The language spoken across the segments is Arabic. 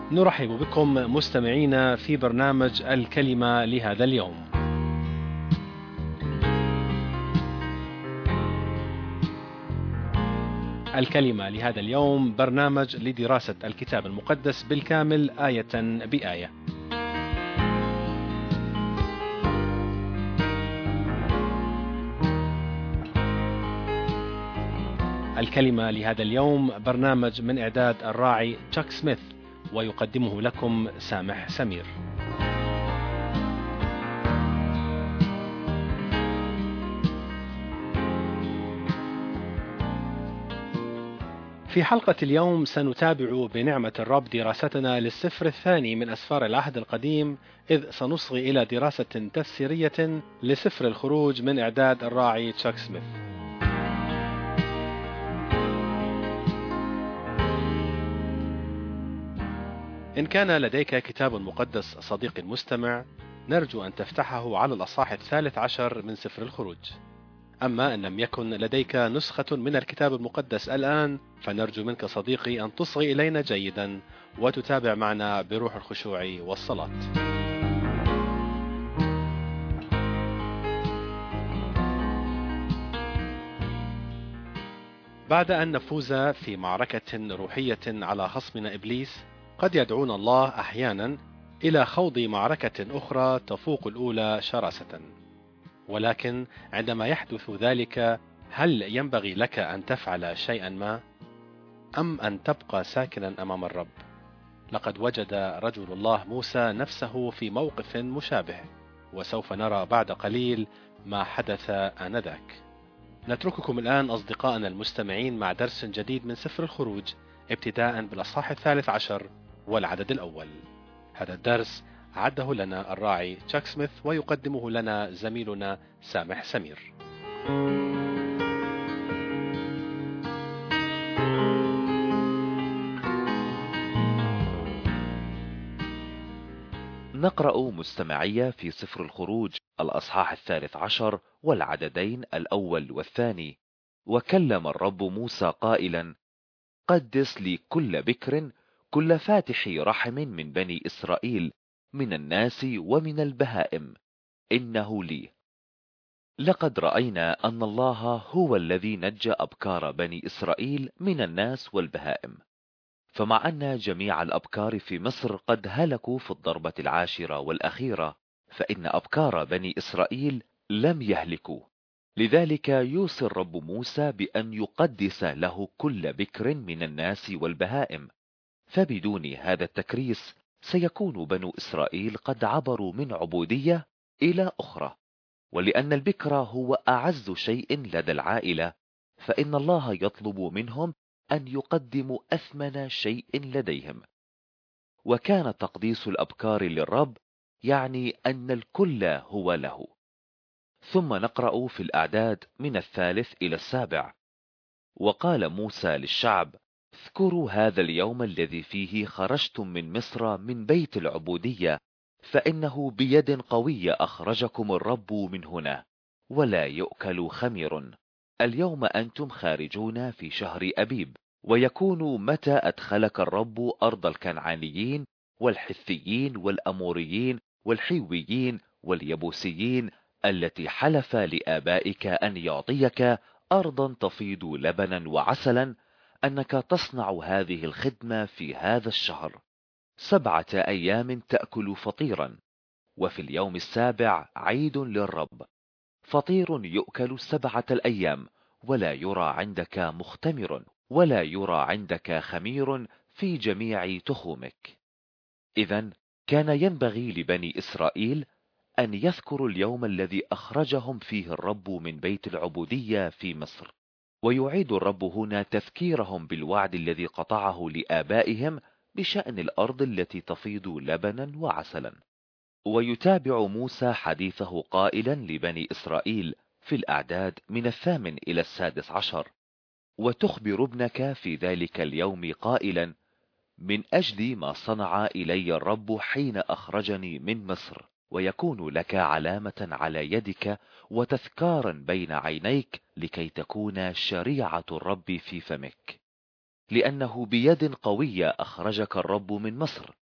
نرحب بكم مستمعينا في برنامج الكلمة لهذا اليوم. الكلمة لهذا اليوم برنامج لدراسة الكتاب المقدس بالكامل آية بآية. الكلمة لهذا اليوم برنامج من إعداد الراعي تشاك سميث، ويقدمه لكم سامح سمير. في حلقة اليوم سنتابع بنعمة الرب دراستنا للسفر الثاني من أسفار العهد القديم، إذ سنصغي إلى دراسة تفسيرية لسفر الخروج من إعداد الراعي تشاك سميث. إن كان لديك كتاب مقدس صديقي المستمع، نرجو أن تفتحه على الأصحاح 13 من سفر الخروج. أما إن لم يكن لديك نسخة من الكتاب المقدس الآن، فنرجو منك صديقي أن تصغي إلينا جيدا وتتابع معنا بروح الخشوع والصلاة. بعد أن نفوز في معركة روحية على خصمنا إبليس، قد يدعونا الله أحيانا إلى خوض معركة أخرى تفوق الأولى شراسة. ولكن عندما يحدث ذلك، هل ينبغي لك أن تفعل شيئا ما؟ أم أن تبقى ساكنا أمام الرب؟ لقد وجد رجل الله موسى نفسه في موقف مشابه، وسوف نرى بعد قليل ما حدث آنذاك. نترككم الآن أصدقائنا المستمعين مع درس جديد من سفر الخروج، ابتداء بالأصحاح 13 والعدد الأول. هذا الدرس عده لنا الراعي تشاك سميث، ويقدمه لنا زميلنا سامح سمير. نقرأ مستمعية في سفر الخروج الأصحاح 13 والعددين الأول والثاني. وكلم الرب موسى قائلا: قدس لي كل بكر، كل فاتح رحم من بني إسرائيل، من الناس ومن البهائم، إنه لي. لقد رأينا أن الله هو الذي نجى أبكار بني إسرائيل من الناس والبهائم. فمع أن جميع الأبكار في مصر قد هلكوا في الضربة 10 والأخيرة، فإن أبكار بني إسرائيل لم يهلكوا. لذلك يوصي الرب موسى بأن يقدس له كل بكر من الناس والبهائم، فبدون هذا التكريس سيكون بنو إسرائيل قد عبروا من عبودية إلى أخرى. ولأن البكر هو أعز شيء لدى العائلة، فإن الله يطلب منهم أن يقدموا أثمن شيء لديهم. وكان تقديس الأبكار للرب يعني أن الكل هو له. ثم نقرأ في الأعداد من 3 إلى 7. وقال موسى للشعب: اذكروا هذا اليوم الذي فيه خرجتم من مصر من بيت العبودية، فإنه بيد قوية أخرجكم الرب من هنا، ولا يؤكل خمير. اليوم أنتم خارجون في شهر أبيب، ويكون متى أدخلك الرب أرض الكنعانيين والحثيين والأموريين والحيويين واليبوسيين التي حلف لآبائك أن يعطيك، أرضا تفيض لبنا وعسلا، أنك تصنع هذه الخدمة في هذا الشهر. 7 أيام تأكل فطيرا، وفي اليوم السابع عيد للرب، فطير يؤكل 7 الأيام، ولا يرى عندك مختمر، ولا يرى عندك خمير في جميع تخومك. إذن كان ينبغي لبني إسرائيل أن يذكروا اليوم الذي أخرجهم فيه الرب من بيت العبودية في مصر. ويعيد الرب هنا تذكيرهم بالوعد الذي قطعه لآبائهم بشأن الأرض التي تفيض لبنا وعسلا. ويتابع موسى حديثه قائلا لبني إسرائيل في الأعداد من 8 إلى 16: وتخبر ابنك في ذلك اليوم قائلا: من أجل ما صنع إلي الرب حين أخرجني من مصر، ويكون لك علامة على يدك وتذكارا بين عينيك، لكي تكون شريعة الرب في فمك. لأنه بيد قوية أخرجك الرب من مصر،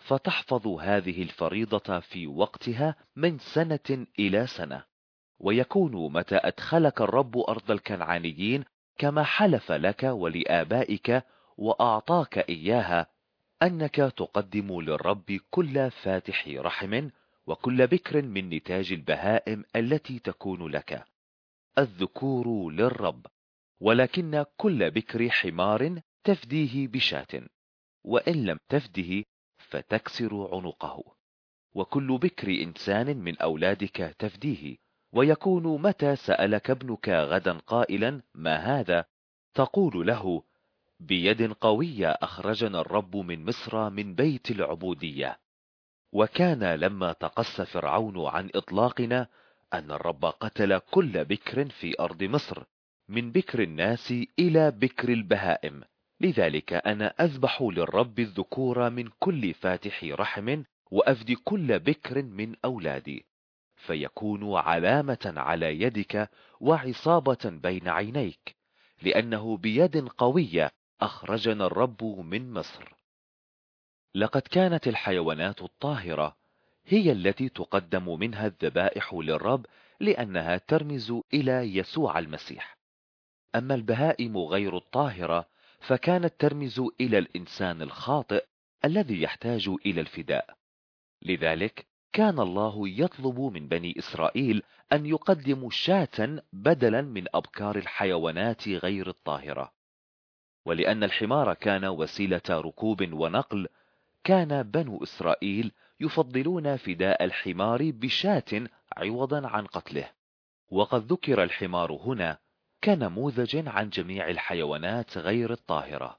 فتحفظ هذه الفريضة في وقتها من سنة إلى سنة، ويكون متى أدخلك الرب أرض الكنعانيين كما حلف لك ولآبائك وأعطاك إياها، أنك تقدم للرب كل فاتح رحم وكل بكر من نتاج البهائم التي تكون لك، الذكور للرب، ولكن كل بكر حمار تفديه بشاة، وإن لم تفده فتكسر عنقه، وكل بكر إنسان من أولادك تفديه. ويكون متى سألك ابنك غدا قائلا ما هذا، تقول له بيد قوية أخرجنا الرب من مصر من بيت العبودية. وكان لما تقص فرعون عن إطلاقنا أن الرب قتل كل بكر في أرض مصر من بكر الناس إلى بكر البهائم، لذلك أنا أذبح للرب الذكور من كل فاتح رحم وأفدي كل بكر من أولادي، فيكون علامة على يدك وعصابة بين عينيك، لأنه بيد قوية أخرجنا الرب من مصر. لقد كانت الحيوانات الطاهرة هي التي تقدم منها الذبائح للرب، لأنها ترمز إلى يسوع المسيح. أما البهائم غير الطاهرة فكانت ترمز إلى الإنسان الخاطئ الذي يحتاج إلى الفداء. لذلك كان الله يطلب من بني إسرائيل أن يقدموا شاة بدلا من أبكار الحيوانات غير الطاهرة. ولأن الحمار كان وسيلة ركوب ونقل، كان بنو إسرائيل يفضلون فداء الحمار بشاة عوضا عن قتله. وقد ذكر الحمار هنا كنموذج عن جميع الحيوانات غير الطاهرة.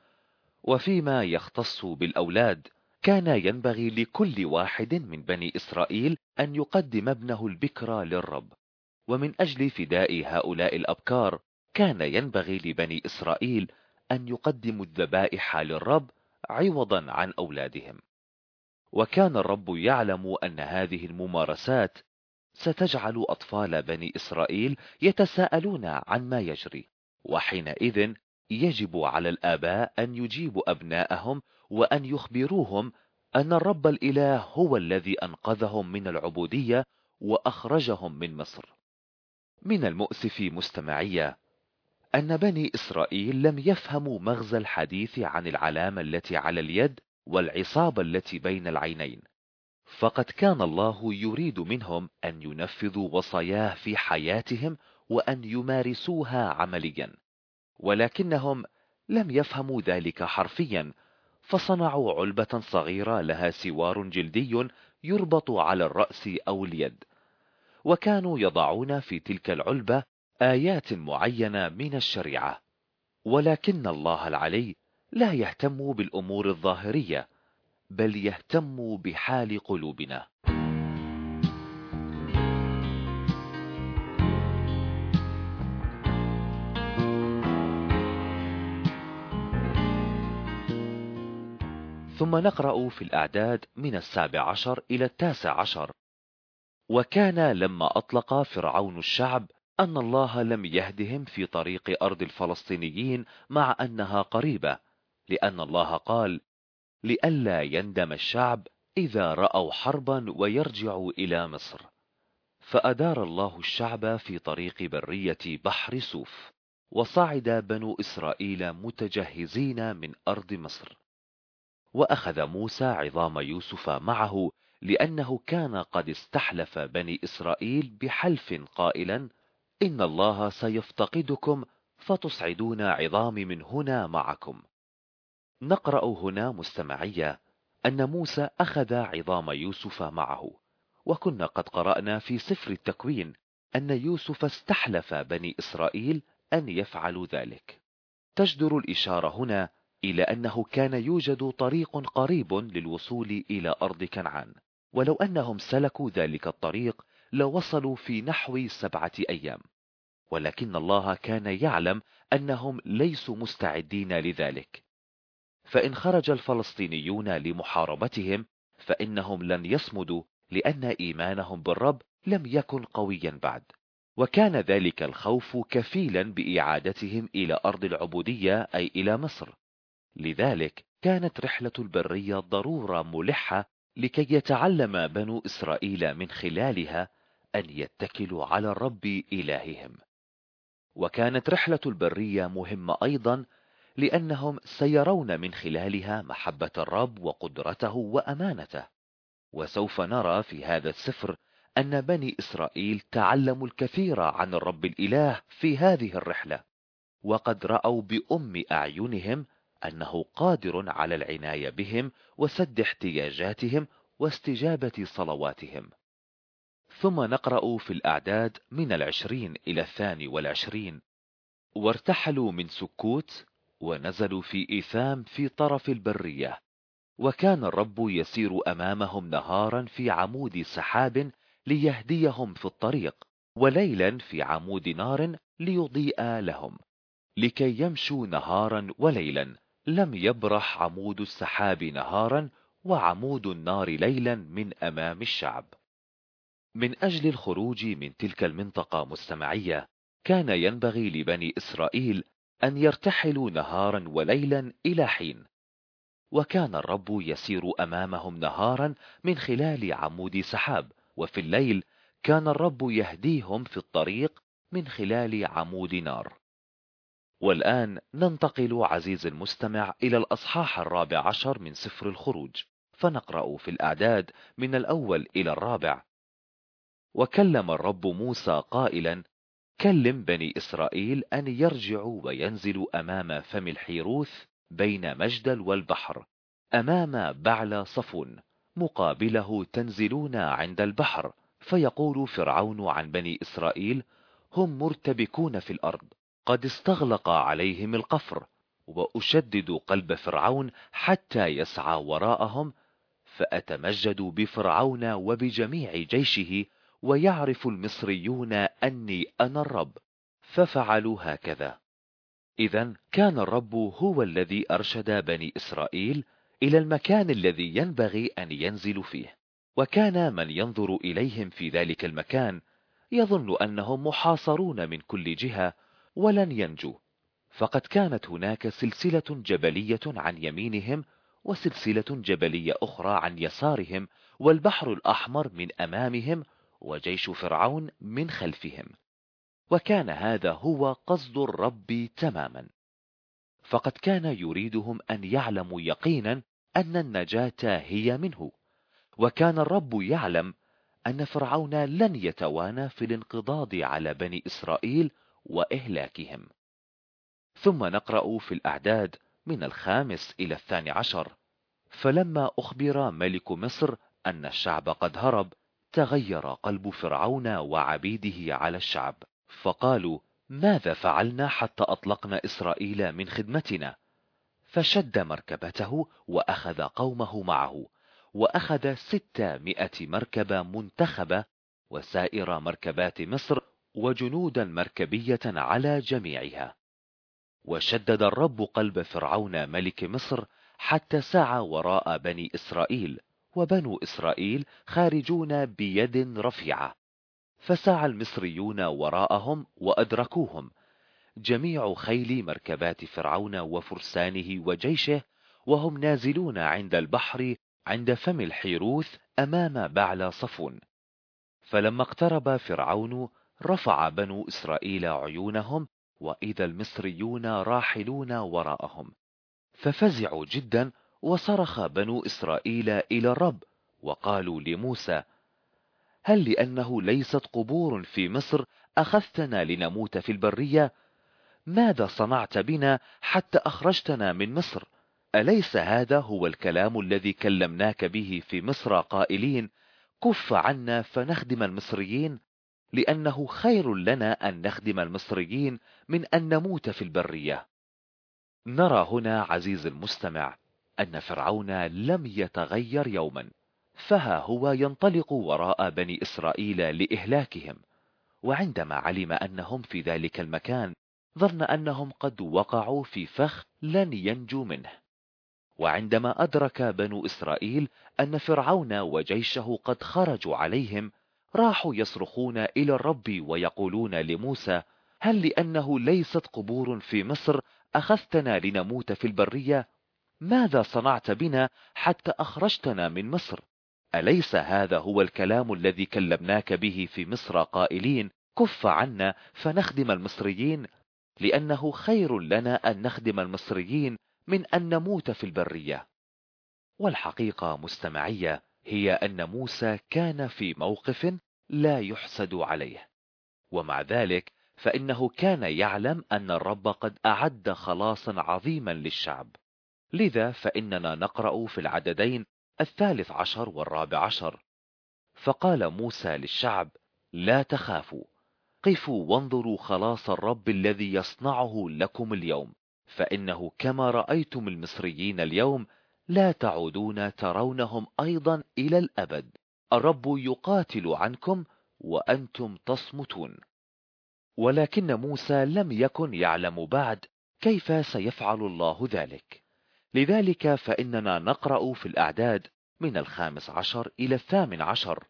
وفيما يختص بالأولاد، كان ينبغي لكل واحد من بني إسرائيل أن يقدم ابنه البكر للرب، ومن أجل فداء هؤلاء الأبكار كان ينبغي لبني إسرائيل أن يقدموا الذبائح للرب عوضا عن أولادهم. وكان الرب يعلم أن هذه الممارسات ستجعل أطفال بني إسرائيل يتساءلون عن ما يجري، وحينئذ يجب على الآباء أن يجيبوا أبناءهم وأن يخبروهم أن الرب الإله هو الذي أنقذهم من العبودية وأخرجهم من مصر. من المؤسف مستمعية أن بني إسرائيل لم يفهموا مغزى الحديث عن العلامة التي على اليد والعصابة التي بين العينين، فقد كان الله يريد منهم أن ينفذوا وصاياه في حياتهم وأن يمارسوها عمليا، ولكنهم لم يفهموا ذلك حرفيا، فصنعوا علبة صغيرة لها سوار جلدي يربط على الرأس أو اليد، وكانوا يضعون في تلك العلبة آيات معينة من الشريعة. ولكن الله العلي لا يهتم بالأمور الظاهرية، بل يهتم بحال قلوبنا. ثم نقرأ في الأعداد من 17 إلى 19: وكان لما أطلق فرعون الشعب أن الله لم يهدهم في طريق أرض الفلسطينيين مع أنها قريبة، لأن الله قال لئلا يندم الشعب إذا رأوا حربا ويرجعوا إلى مصر. فأدار الله الشعب في طريق برية بحر سوف، وصعد بنو إسرائيل متجهزين من أرض مصر. وأخذ موسى عظام يوسف معه، لأنه كان قد استحلف بني إسرائيل بحلف قائلا إن الله سيفتقدكم فتصعدون عظامي من هنا معكم. نقرأ هنا مستمعية أن موسى أخذ عظام يوسف معه، وكنا قد قرأنا في سفر التكوين أن يوسف استحلف بني إسرائيل أن يفعلوا ذلك. تجدر الإشارة هنا إلى أنه كان يوجد طريق قريب للوصول إلى أرض كنعان، ولو أنهم سلكوا ذلك الطريق لوصلوا في نحو 7 أيام، ولكن الله كان يعلم أنهم ليسوا مستعدين لذلك. فإن خرج الفلسطينيون لمحاربتهم فإنهم لن يصمدوا، لأن إيمانهم بالرب لم يكن قويا بعد، وكان ذلك الخوف كفيلا بإعادتهم إلى أرض العبودية أي إلى مصر. لذلك كانت رحلة البرية ضرورة ملحة لكي يتعلم بنو إسرائيل من خلالها أن يتكلوا على الرب إلههم. وكانت رحلة البرية مهمة أيضا لأنهم سيرون من خلالها محبة الرب وقدرته وأمانته. وسوف نرى في هذا السفر أن بني إسرائيل تعلموا الكثير عن الرب الإله في هذه الرحلة، وقد رأوا بأم أعينهم أنه قادر على العناية بهم وسد احتياجاتهم واستجابة صلواتهم. ثم نقرأ في الأعداد من 20 إلى 22: وارتحلوا من سكوت ونزلوا في إيثام في طرف البرية، وكان الرب يسير أمامهم نهارا في عمود سحاب ليهديهم في الطريق، وليلا في عمود نار ليضيء لهم، لكي يمشوا نهارا وليلا. لم يبرح عمود السحاب نهارا وعمود النار ليلا من أمام الشعب. من أجل الخروج من تلك المنطقة مستمعية، كان ينبغي لبني إسرائيل أن يرتحلوا نهارا وليلا إلى حين، وكان الرب يسير أمامهم نهارا من خلال عمود سحاب، وفي الليل كان الرب يهديهم في الطريق من خلال عمود نار. والآن ننتقل عزيز المستمع إلى الأصحاح 14 من سفر الخروج، فنقرأ في الأعداد من 1 إلى 4: وكلم الرب موسى قائلا: كلم بني إسرائيل أن يرجعوا وينزلوا أمام فم الحيروث بين مجدل والبحر، أمام بعل صفون، مقابله تنزلون عند البحر. فيقول فرعون عن بني إسرائيل: هم مرتبكون في الأرض، قد استغلق عليهم القفر، وأشدد قلب فرعون حتى يسعى وراءهم، فأتمجد بفرعون وبجميع جيشه، ويعرف المصريون أني أنا الرب. ففعلوا هكذا. إذن كان الرب هو الذي أرشد بني إسرائيل إلى المكان الذي ينبغي أن ينزلوا فيه، وكان من ينظر إليهم في ذلك المكان يظن أنهم محاصرون من كل جهة ولن ينجوا، فقد كانت هناك سلسلة جبلية عن يمينهم وسلسلة جبلية أخرى عن يسارهم، والبحر الأحمر من أمامهم وجيش فرعون من خلفهم. وكان هذا هو قصد الرب تماما، فقد كان يريدهم أن يعلموا يقينا أن النجاة هي منه، وكان الرب يعلم أن فرعون لن يتوانى في الانقضاض على بني إسرائيل وإهلاكهم. ثم نقرأ في الأعداد من 5 إلى 12: فلما أخبر ملك مصر أن الشعب قد هرب، تغير قلب فرعون وعبيده على الشعب، فقالوا: ماذا فعلنا حتى أطلقنا إسرائيل من خدمتنا؟ فشد مركبته وأخذ قومه معه، وأخذ 600 مركبة منتخبة وسائر مركبات مصر وجنودا مركبية على جميعها. وشدد الرب قلب فرعون ملك مصر حتى سعى وراء بني إسرائيل، وبنو إسرائيل خارجون بيد رفيعة، فسعى المصريون وراءهم وأدركوهم، جميع خيل مركبات فرعون وفرسانه وجيشه، وهم نازلون عند البحر عند فم الحيروث أمام بعل صفون. فلما اقترب فرعون رفع بنو إسرائيل عيونهم، وإذا المصريون راحلون وراءهم، ففزعوا جدا، وصرخ بنو إسرائيل إلى الرب وقالوا لموسى: هل لأنه ليست قبور في مصر أخذتنا لنموت في البرية؟ ماذا صنعت بنا حتى أخرجتنا من مصر؟ أليس هذا هو الكلام الذي كلمناك به في مصر قائلين: كف عنا فنخدم المصريين؟ لأنه خير لنا أن نخدم المصريين من أن نموت في البرية. نرى هنا عزيز المستمع أن فرعون لم يتغير يوما، فها هو ينطلق وراء بني إسرائيل لإهلاكهم، وعندما علم أنهم في ذلك المكان ظن أنهم قد وقعوا في فخ لن ينجوا منه. وعندما أدرك بنو إسرائيل أن فرعون وجيشه قد خرجوا عليهم، راحوا يصرخون إلى الرب ويقولون لموسى: هل لأنه ليست قبور في مصر أخذتنا لنموت في البرية؟ ماذا صنعت بنا حتى أخرجتنا من مصر؟ أليس هذا هو الكلام الذي كلمناك به في مصر قائلين كف عنا فنخدم المصريين؟ لأنه خير لنا أن نخدم المصريين من أن نموت في البرية. والحقيقة مستمعية هي أن موسى كان في موقف لا يحسد عليه، ومع ذلك فإنه كان يعلم أن الرب قد أعد خلاصا عظيما للشعب. لذا فإننا نقرأ في العددين 13 و14: فقال موسى للشعب: لا تخافوا، قفوا وانظروا خلاص الرب الذي يصنعه لكم اليوم، فإنه كما رأيتم المصريين اليوم لا تعودون ترونهم أيضا إلى الأبد. الرب يقاتل عنكم وأنتم تصمتون. ولكن موسى لم يكن يعلم بعد كيف سيفعل الله ذلك. لذلك فإننا نقرأ في الأعداد من 15 إلى 18: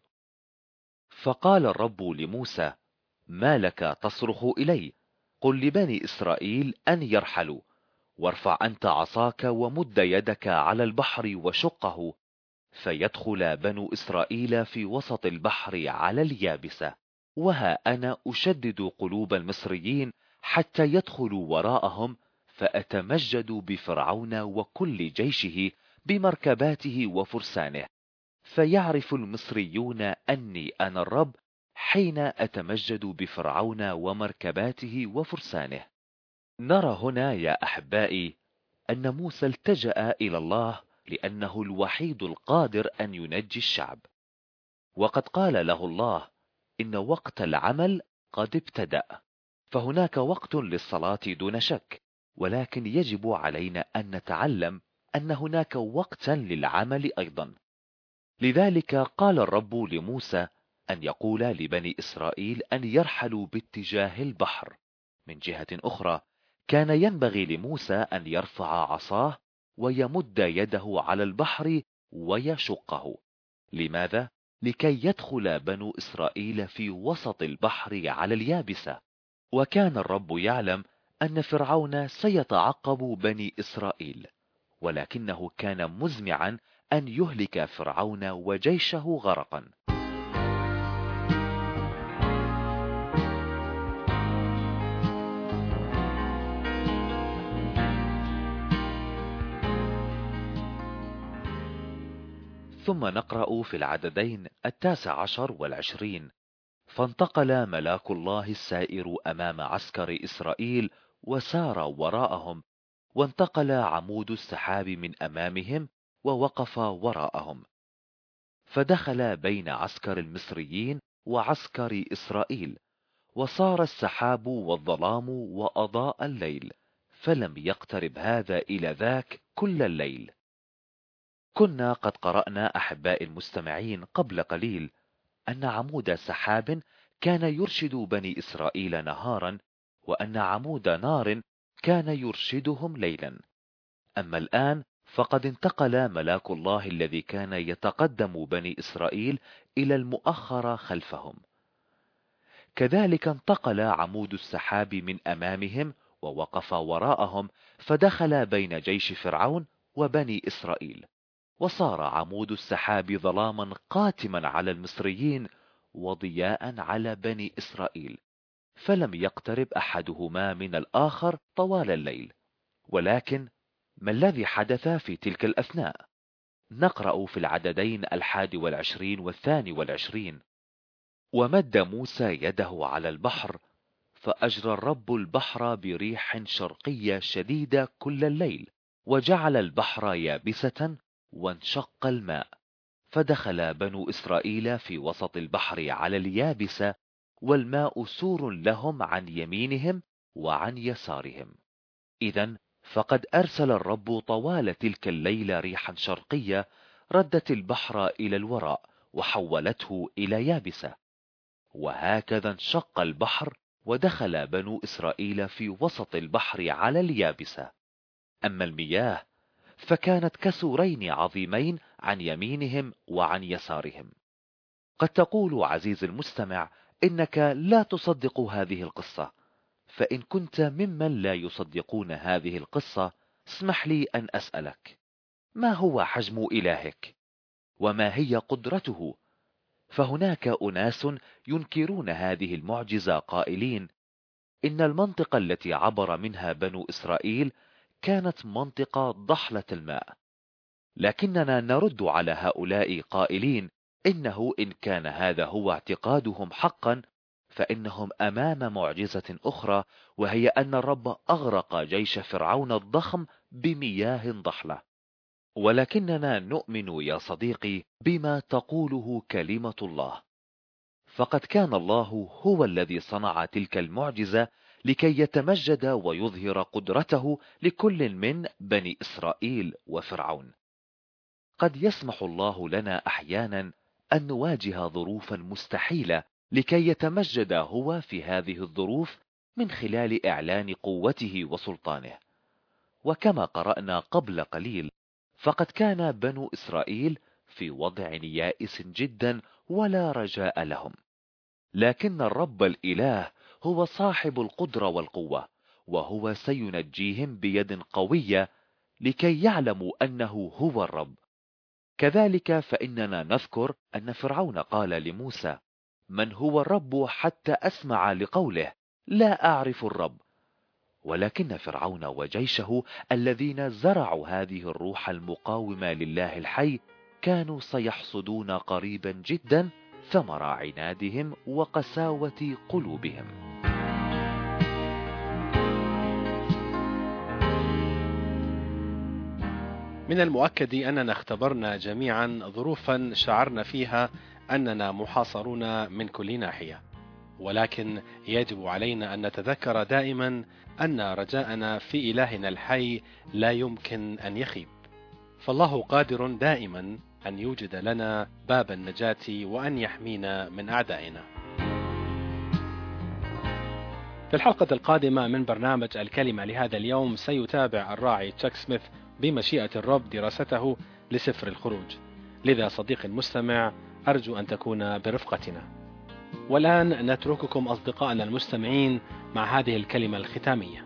فقال الرب لموسى: ما لك تصرخ إلي؟ قل لبني إسرائيل أن يرحلوا، وارفع أنت عصاك ومد يدك على البحر وشقه، فيدخل بنو إسرائيل في وسط البحر على اليابسة، وها أنا أشدد قلوب المصريين حتى يدخلوا وراءهم، فأتمجد بفرعون وكل جيشه بمركباته وفرسانه، فيعرف المصريون أني أنا الرب حين أتمجد بفرعون ومركباته وفرسانه. نرى هنا يا أحبائي أن موسى التجأ إلى الله لأنه الوحيد القادر أن ينجي الشعب، وقد قال له الله: إن وقت العمل قد ابتدأ. فهناك وقت للصلاة دون شك، ولكن يجب علينا أن نتعلم أن هناك وقتا للعمل أيضا. لذلك قال الرب لموسى أن يقول لبني إسرائيل أن يرحلوا باتجاه البحر. من جهة أخرى كان ينبغي لموسى أن يرفع عصاه ويمد يده على البحر ويشقه. لماذا؟ لكي يدخل بنو إسرائيل في وسط البحر على اليابسة. وكان الرب يعلم أن فرعون سيتعقب بني إسرائيل، ولكنه كان مزمعا أن يهلك فرعون وجيشه غرقا. ثم نقرأ في العددين 19 و20: فانتقل ملاك الله السائر أمام عسكر إسرائيل وسار وراءهم، وانتقل عمود السحاب من أمامهم ووقف وراءهم، فدخل بين عسكر المصريين وعسكر إسرائيل، وصار السحاب والظلام وأضاء الليل، فلم يقترب هذا إلى ذاك كل الليل. كنا قد قرأنا أحباء المستمعين قبل قليل أن عمود سحاب كان يرشد بني إسرائيل نهارا، وأن عمود نار كان يرشدهم ليلا. أما الآن فقد انتقل ملاك الله الذي كان يتقدم بني إسرائيل إلى المؤخرة خلفهم. كذلك انتقل عمود السحاب من أمامهم ووقف وراءهم، فدخل بين جيش فرعون وبني إسرائيل، وصار عمود السحاب ظلاما قاتما على المصريين وضياء على بني إسرائيل، فلم يقترب أحدهما من الآخر طوال الليل. ولكن ما الذي حدث في تلك الأثناء؟ نقرأ في العددين 21 و22: ومد موسى يده على البحر، فأجرى الرب البحر بريح شرقية شديدة كل الليل، وجعل البحر يابسة، وانشق الماء، فدخل بنو إسرائيل في وسط البحر على اليابسة، والماء سور لهم عن يمينهم وعن يسارهم. إذن فقد أرسل الرب طوال تلك الليلة ريحا شرقية ردت البحر إلى الوراء وحولته إلى يابسة، وهكذا انشق البحر ودخل بنو إسرائيل في وسط البحر على اليابسة. أما المياه فكانت كسورين عظيمين عن يمينهم وعن يسارهم. قد تقول عزيزي المستمع إنك لا تصدق هذه القصة، فإن كنت ممن لا يصدقون هذه القصة اسمح لي أن أسألك: ما هو حجم إلهك؟ وما هي قدرته؟ فهناك أناس ينكرون هذه المعجزة قائلين إن المنطقة التي عبر منها بنو إسرائيل كانت منطقة ضحلة الماء، لكننا نرد على هؤلاء قائلين إنه إن كان هذا هو اعتقادهم حقا فإنهم أمام معجزة أخرى، وهي أن الرب أغرق جيش فرعون الضخم بمياه ضحلة. ولكننا نؤمن يا صديقي بما تقوله كلمة الله، فقد كان الله هو الذي صنع تلك المعجزة لكي يتمجد ويظهر قدرته لكل من بني إسرائيل وفرعون. قد يسمح الله لنا أحيانا أن نواجه ظروفا مستحيلة لكي يتمجد هو في هذه الظروف من خلال إعلان قوته وسلطانه. وكما قرأنا قبل قليل فقد كان بنو إسرائيل في وضع يائس جدا ولا رجاء لهم، لكن الرب الإله هو صاحب القدرة والقوة، وهو سينجيهم بيد قوية لكي يعلموا أنه هو الرب. كذلك فإننا نذكر أن فرعون قال لموسى: من هو الرب حتى أسمع لقوله؟ لا أعرف الرب. ولكن فرعون وجيشه الذين زرعوا هذه الروح المقاومة لله الحي كانوا سيحصدون قريبا جدا ثمر عنادهم وقساوة قلوبهم. من المؤكد أننا اختبرنا جميعا ظروفا شعرنا فيها أننا محاصرون من كل ناحية، ولكن يجب علينا أن نتذكر دائما أن رجاءنا في إلهنا الحي لا يمكن أن يخيب، فالله قادر دائما أن يوجد لنا باب النجاة وأن يحمينا من أعدائنا. في الحلقة القادمة من برنامج الكلمة لهذا اليوم سيتابع الراعي تشاك سميث بمشيئة الرب دراسته لسفر الخروج، لذا صديقي المستمع أرجو أن تكون برفقتنا. والآن نترككم أصدقائنا المستمعين مع هذه الكلمة الختامية.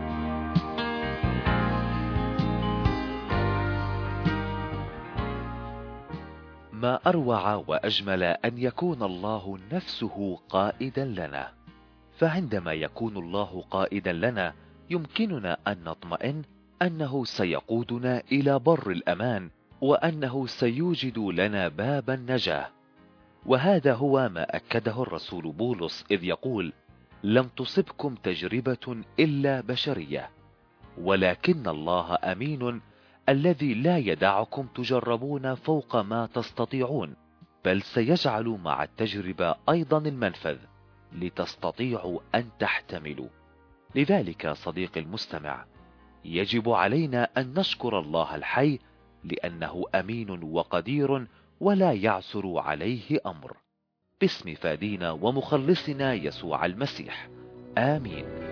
ما أروع وأجمل أن يكون الله نفسه قائدا لنا، فعندما يكون الله قائدا لنا يمكننا أن نطمئن أنه سيقودنا إلى بر الأمان، وأنه سيوجد لنا باب النجاة. وهذا هو ما أكده الرسول بولس إذ يقول: لم تصبكم تجربة إلا بشرية، ولكن الله أمين الذي لا يدعكم تجربون فوق ما تستطيعون، بل سيجعل مع التجربة أيضا المنفذ لتستطيعوا أن تحتملوا. لذلك صديقي المستمع، يجب علينا أن نشكر الله الحي لأنه أمين وقدير ولا يعثر عليه أمر. باسم فادينا ومخلصنا يسوع المسيح، آمين.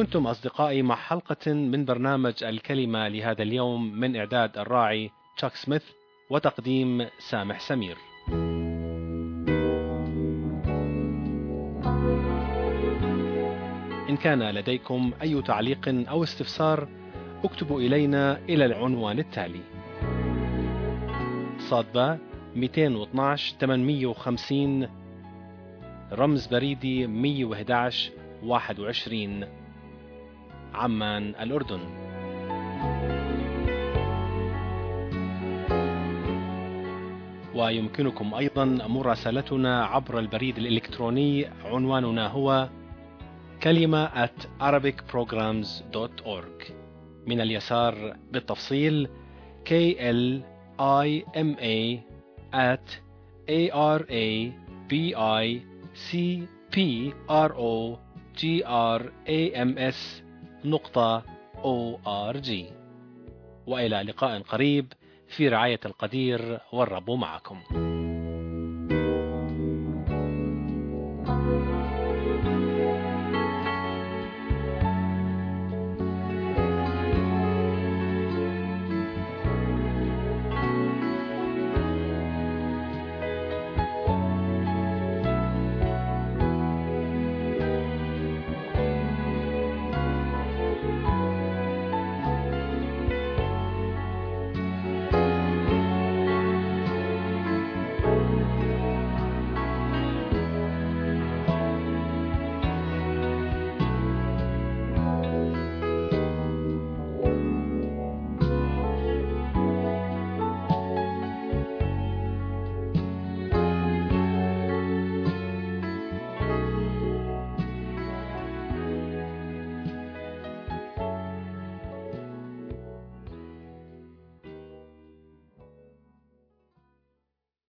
كنتم أصدقائي مع حلقة من برنامج الكلمة لهذا اليوم من إعداد الراعي تشاك سميث وتقديم سامح سمير. إن كان لديكم أي تعليق أو استفسار اكتبوا إلينا إلى العنوان التالي: صادبة 212 850 رمز بريدي 111 21 عمان الأردن. ويمكنكم أيضا مراسلتنا عبر البريد الإلكتروني، عنواننا هو كلمة @arabicprograms.org. من اليسار بالتفصيل KLIMA@arabicprograms.org. وإلى لقاء قريب في رعاية القدير، والرب معكم.